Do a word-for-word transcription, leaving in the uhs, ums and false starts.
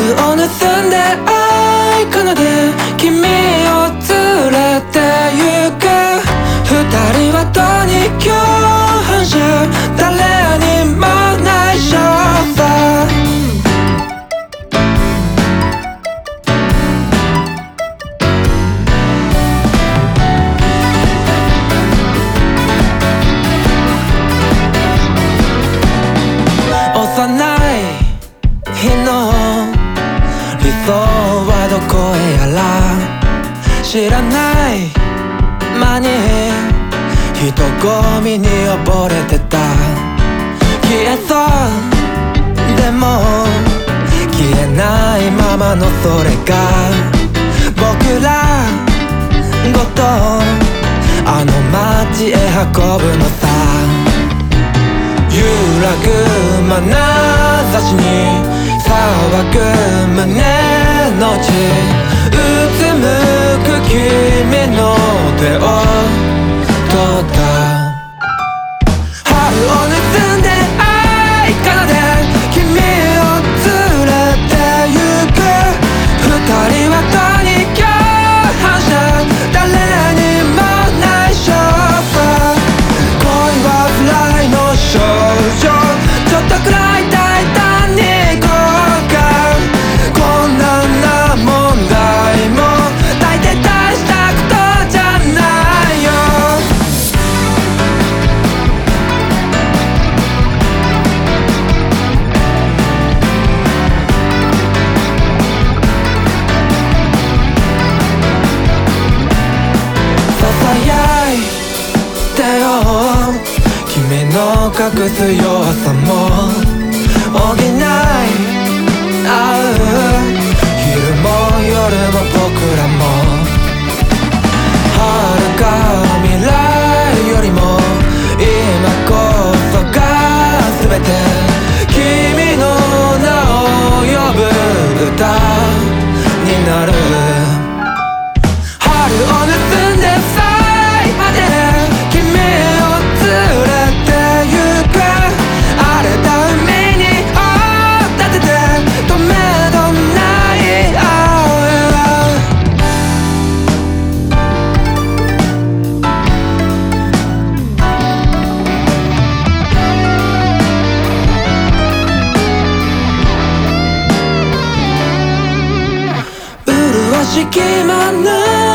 を盗んで愛奏で君を連れて行く。二人はとに共犯者、誰にも内緒さ。幼い日の理想はどこへやら、知らない間に人混みに溺れてた。消えそうでも消えないままのそれが僕らごとあの街へ運ぶのさ。揺らぐ眼差しに騒ぐ胸の内、うつむく君の手を取った。春を盗んで愛奏で君を連れて行く。二人はとに共犯者、誰にも内緒さ。恋はフライの少女、ちょっとくらい大胆に行こうか。こんなな問題も大抵大したことじゃないよ。ささやいてよ君の隠す弱さも補い合う。昼も夜も僕らも遥か未来よりも今こそが全て君の名を呼ぶ歌になる。春を盗んで最果て君を連れて行く。荒れた海に帆立てて止めどない愛。麗しき眼